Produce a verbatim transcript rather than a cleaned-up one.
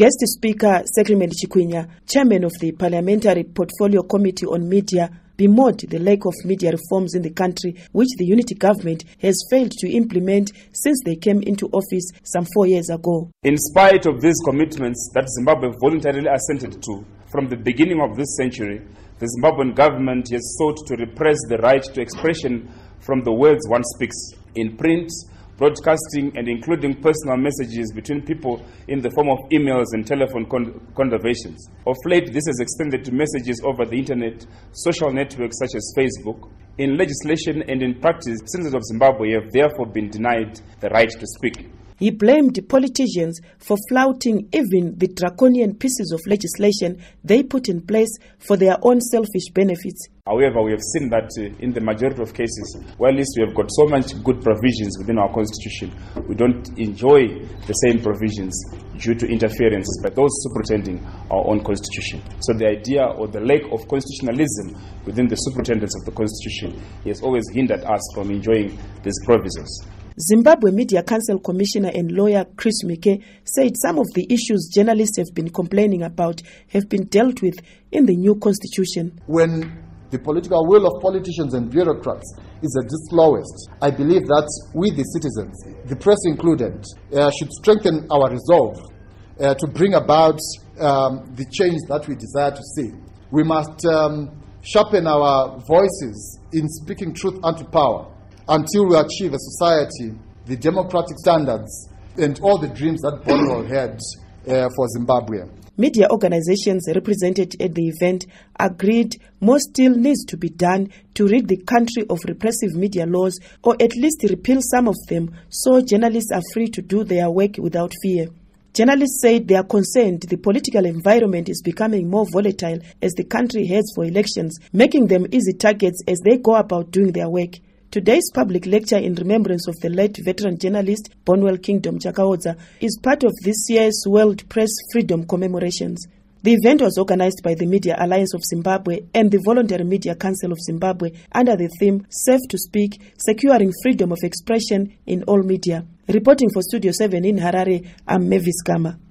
Guest Speaker Sekrimeli Chikwinya, chairman of the Parliamentary Portfolio Committee on Media, bemoaned the lack of media reforms in the country, which the unity government has failed to implement since they came into office some four years ago. In spite of these commitments that Zimbabwe voluntarily assented to, from the beginning of this century, the Zimbabwean government has sought to repress the right to expression from the words one speaks, in print, broadcasting, and including personal messages between people in the form of emails and telephone con- conversations. Of late, this has extended to messages over the internet, social networks such as Facebook. In legislation and in practice, citizens of Zimbabwe have therefore been denied the right to speak. He blamed politicians for flouting even the draconian pieces of legislation they put in place for their own selfish benefits. However, we have seen that uh, in the majority of cases, while at least we have got so much good provisions within our constitution, we don't enjoy the same provisions due to interferences by those superintending our own constitution. So the idea or the lack of constitutionalism within the superintendence of the constitution has always hindered us from enjoying these provisions. Zimbabwe Media Council Commissioner and lawyer Chris Mike said some of the issues journalists have been complaining about have been dealt with in the new constitution. When the political will of politicians and bureaucrats is at its lowest, I believe that we, the citizens, the press included, uh, should strengthen our resolve uh, to bring about um, the change that we desire to see. We must um, sharpen our voices in speaking truth unto power, until we achieve a society, the democratic standards, and all the dreams that Bonwell had uh, for Zimbabwe. Media organizations represented at the event agreed more still needs to be done to rid the country of repressive media laws, or at least repeal some of them so journalists are free to do their work without fear. Journalists said they are concerned the political environment is becoming more volatile as the country heads for elections, making them easy targets as they go about doing their work. Today's public lecture in remembrance of the late veteran journalist Bonwell Kingdom Chakaodza is part of this year's World Press Freedom commemorations. The event was organized by the Media Alliance of Zimbabwe and the Voluntary Media Council of Zimbabwe under the theme Safe to Speak, Securing Freedom of Expression in All Media. Reporting for Studio seven in Harare, I'm Mavis Kama.